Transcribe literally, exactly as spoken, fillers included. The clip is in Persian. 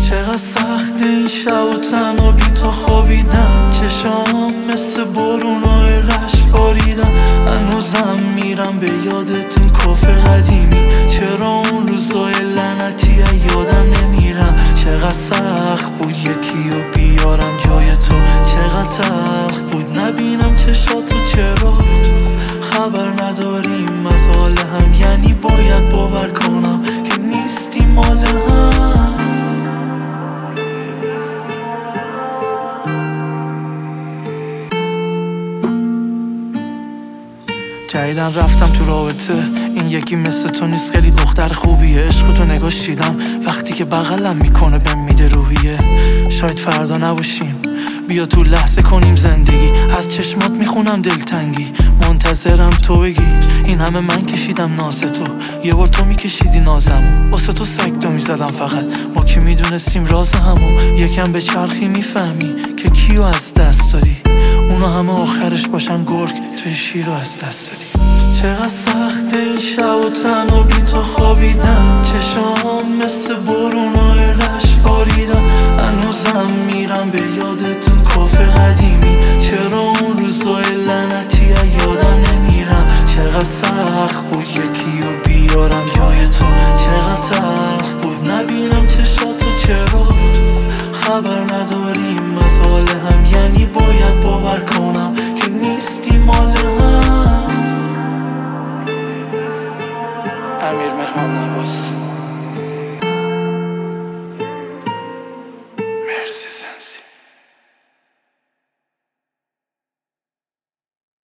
چقدر سخت این شب و تنها بی تو خوابیدن، چشام مثل برونای رشت باریدن. هنوزم میرم به یادتون کافه قدیمی، چرا اون روزای لعنتی یادم نمیرم. چقدر سخت بود یکی رو بیارم جای تو، چقدر تلخ بود نبینم چشاتو. چرا خبر نداریم از حال هم، یعنی باید باور کنم که نیستی مال هم. جدیدن رفتم تو رابطه، این یکی مثل تو نیست، خیلی دختر خوبیه. عشق تو نگاش دیدم وقتی که بغلم میکنه بهم میده روحیه. شاید فردا نباشیم، بیا تو لحظه کنیم زندگی. از چشمات میخونم دلتنگی، منتظرم تو بگی این همه من کشیدم ناز تو، یه بار تو میکشیدی نازم. واسه تو سگدو میزدم فقط، ما که میدونستیم راز همو. یکم به چرخی میفهمی که کیو از دست دادی، اونا همه آخرش باشن گرگ، توی شیر رو از دست دادی. چقدر سخت این شب و تنها بی تو خوابیدن، چشام مثل برونای رشت باریدن. هنوزم میرم به یادتون کافه قدیمی، چرا اون روزای لعنتی یادم نمیرم. چقدر سخت بود یکی رو بیارم جای تو، چقدر تلخ بود نبینم چشاتو. چرا خبر نداریم از حال هم، یعنی باید باور کنم که نیستی مال هم. امیر مهمان نواز. مرسی سنس.